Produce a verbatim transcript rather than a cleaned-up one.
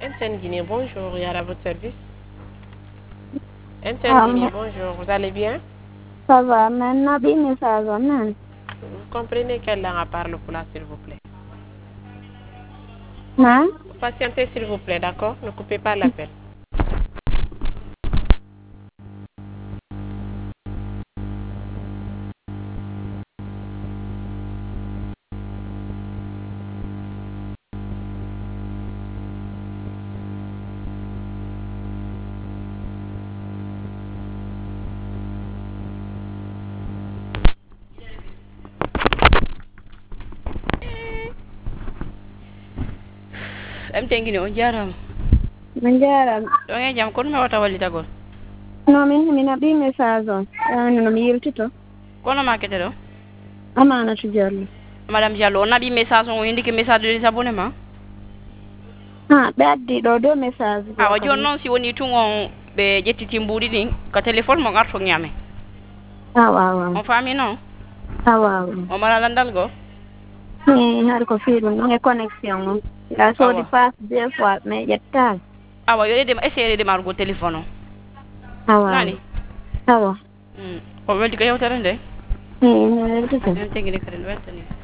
M T N Guinée, bonjour, Yara à votre service. M T N Ah, Guinée, mais bonjour, vous allez bien? ça va, maintenant, bien message, non? Vous comprenez quelle langue parle pour là, s'il vous plaît? Hein? Patientez, s'il vous plaît, d'accord? Ne coupez pas l'appel. M T N Guinée on jarama. Min jaram. Ɗo e jaam kono mi wawata wallitagol. No, min mina ɓi message on. Ani no mi yewtito. Kono ma kete ɗo? Amanatu Diallo. Madame Diallo on naɓi message on o indiki message de désabonnement. Ha, ɓe addi ɗo do message ɗo awa joni kam. noon si woni tun on ɓe ƴettiti mbuuɗi ɗin ko téléphone mo arto ñaame. Awa awa. On faami noon? Awa awa. O mara landal go? Hmm, har ko fiiɗum ɗum e connexion on. Ya soodi awa passe deux fois mais ƴettaki. awa yo ɗedema essayé ɗemargo téléphone o. Awa awa. nani Awa. mm. o welti ko yewtere nde Hmm, mi weltito. en tegui de kadi no weltani